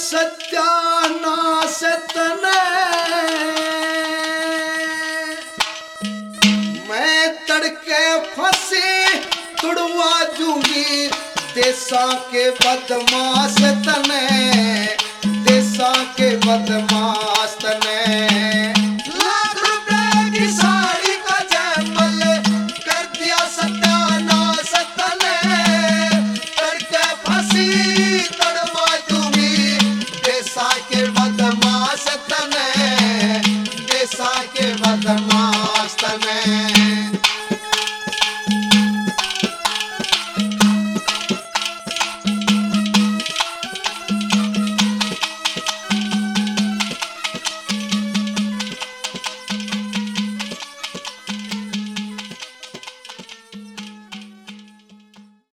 सत्यानाश तने मैं तड़के फंसी तुड़वा दूंगी देशा के बदमाश तने, देशा के बदमाश तने। लाख रुपए की साड़ी का जयमल कर दिया सत्यानाश तने, तड़के फंसी तुड़वा दूंगी देशा के बदमाश तने, देशा के बदमाश तने।